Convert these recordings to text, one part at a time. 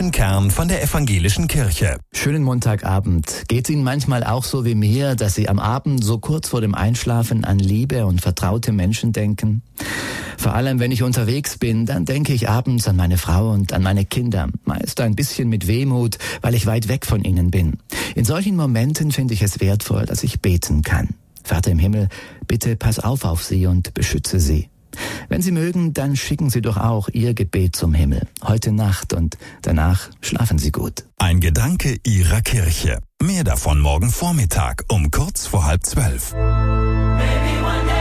katholischen Kern von der evangelischen Kirche. Schönen Montagabend. Geht's Ihnen manchmal auch so wie mir, dass Sie am Abend so kurz vor dem Einschlafen an liebe und vertraute Menschen denken? Vor allem, wenn ich unterwegs bin, dann denke ich abends an meine Frau und an meine Kinder. Meist ein bisschen mit Wehmut, weil ich weit weg von ihnen bin. In solchen Momenten finde ich es wertvoll, dass ich beten kann. Vater im Himmel, bitte pass auf sie und beschütze sie. Wenn Sie mögen, dann schicken Sie doch auch Ihr Gebet zum Himmel. Heute Nacht und danach schlafen Sie gut. Ein Gedanke Ihrer Kirche. Mehr davon morgen Vormittag um kurz vor 11:30.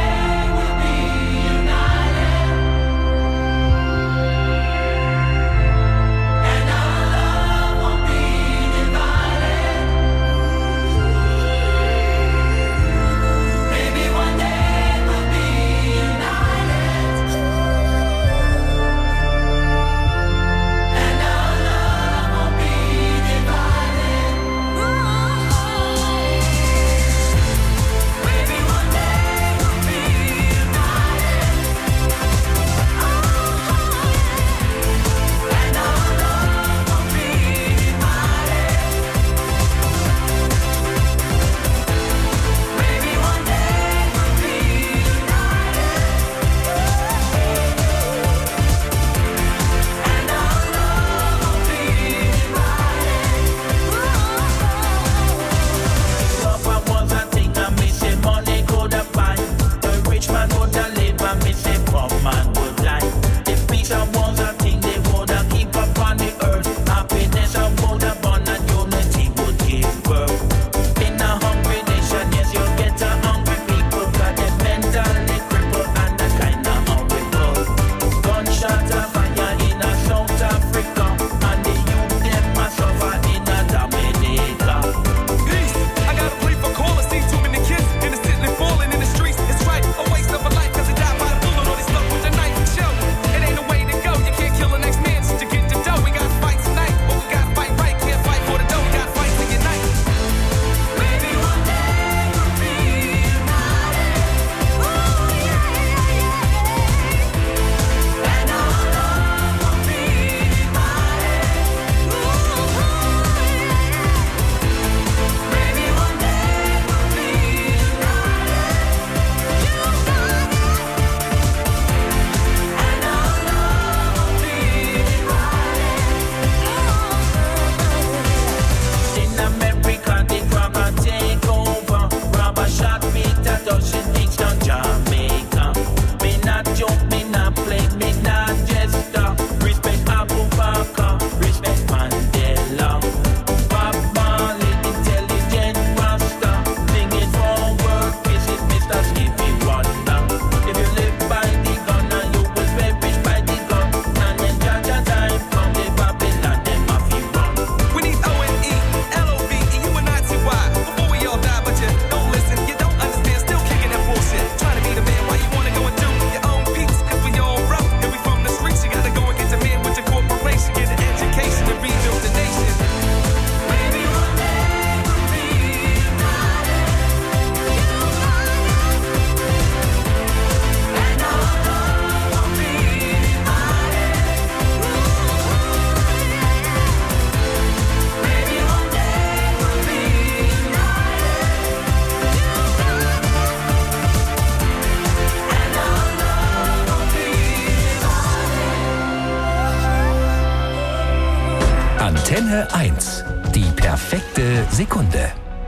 Antenne 1. Die perfekte Sekunde.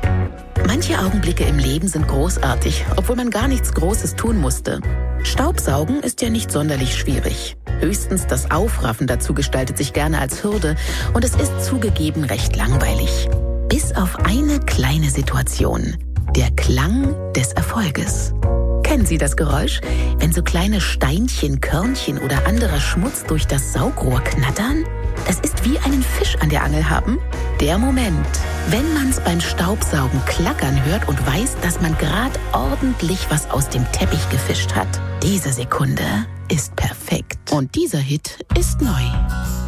Manche Augenblicke im Leben sind großartig, obwohl man gar nichts Großes tun musste. Staubsaugen ist ja nicht sonderlich schwierig. Höchstens das Aufraffen dazu gestaltet sich gerne als Hürde und es ist zugegeben recht langweilig. Bis auf eine kleine Situation. Der Klang des Erfolges. Kennen Sie das Geräusch, wenn so kleine Steinchen, Körnchen oder anderer Schmutz durch das Saugrohr knattern? Das ist wie einen Fisch an der Angel haben. Der Moment, wenn man's beim Staubsaugen klackern hört und weiß, dass man gerade ordentlich was aus dem Teppich gefischt hat. Diese Sekunde ist perfekt. Und dieser Hit ist neu.